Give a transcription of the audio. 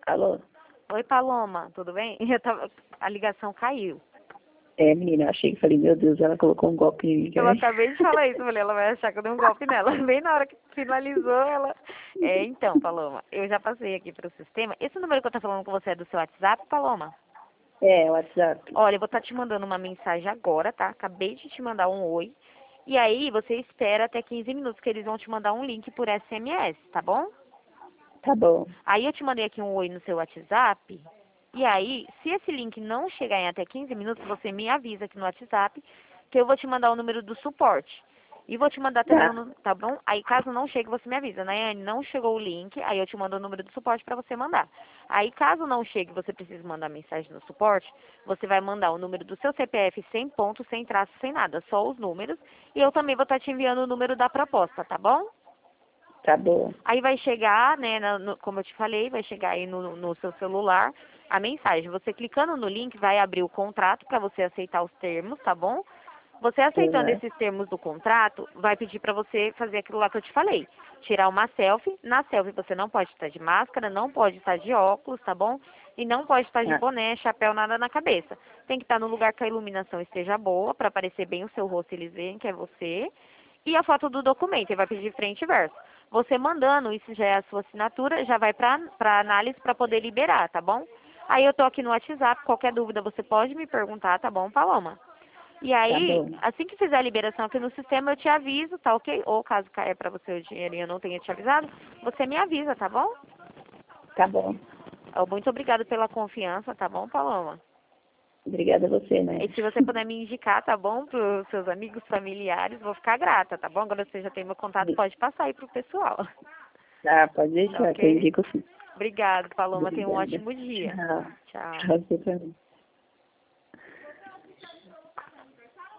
Alô? Oi, Paloma, tudo bem? A ligação caiu. É, menina, eu achei que falei, meu Deus, ela colocou um golpe em mim, Eu né? acabei de falar isso, eu falei, ela vai achar que eu dei um golpe nela. Bem na hora que finalizou, ela... então, Paloma, eu já passei aqui para o sistema. Esse número que eu tô falando com você é do seu WhatsApp, Paloma? É, WhatsApp. Olha, eu vou estar te mandando uma mensagem agora, tá? Acabei de te mandar um oi. E aí, você espera até 15 minutos que eles vão te mandar um link por SMS, tá bom? Tá bom, Aí eu te mandei aqui um oi no seu WhatsApp. E aí, se esse link não chegar em até 15 minutos, você me avisa aqui no WhatsApp que eu vou te mandar o número do suporte. E vou te mandar também, tá, tá bom? Aí caso não chegue, você me avisa. Nayane, não chegou o link, aí eu te mando o número do suporte para você mandar. Aí caso não chegue, você precisa mandar mensagem no suporte, você vai mandar o número do seu CPF sem ponto, sem traço, sem nada, só os números. E eu também vou estar te enviando o número da proposta, tá bom? tá bom, Aí vai chegar, né, como eu te falei, vai chegar aí no seu celular a mensagem. Você clicando no link vai abrir o contrato para você aceitar os termos, tá bom? Você aceitando uhum. esses termos do contrato, vai pedir para você fazer aquilo lá que eu te falei. Tirar uma selfie. Na selfie você não pode estar de máscara, não pode estar de óculos, tá bom? E não pode estar de Ah, boné, chapéu, nada na cabeça. Tem que estar no lugar que a iluminação esteja boa, para aparecer bem o seu rosto e eles verem que é você. E a foto do documento, ele vai pedir frente e verso. Você mandando, isso já é a sua assinatura, já vai para análise para poder liberar, tá bom? Aí eu tô aqui no WhatsApp, qualquer dúvida você pode me perguntar, tá bom, Paloma? E tá aí, bom, assim que fizer a liberação aqui no sistema, eu te aviso, tá ok? Ou caso caia para você o dinheiro e eu não tenha te avisado, você me avisa, tá bom? tá bom. Muito obrigada pela confiança, tá bom, Paloma? Obrigada a você, E né? se você puder me indicar, tá bom, para os seus amigos, familiares, vou ficar grata, tá bom? Agora você já tem meu contato, pode passar aí pro pessoal. Tá, pode Tá deixar, que eu ok? indico sim. Obrigada, Paloma. Tenha um Obrigada. ótimo dia. Tchau. Tchau. Tchau, você também.